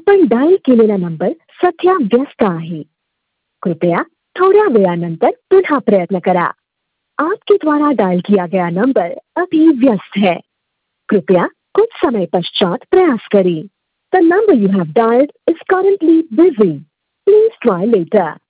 आपण डायल केलेला नंबर सध्या व्यस्त आहे. कृपया थोड्या वेळानंतर पुनः प्रयत्न करा. आपके द्वारा डायल किया गया नंबर अभी व्यस्त है. कृपया कुछ समय पश्चात प्रयास करें. The number you have dialed is currently busy. Please try later.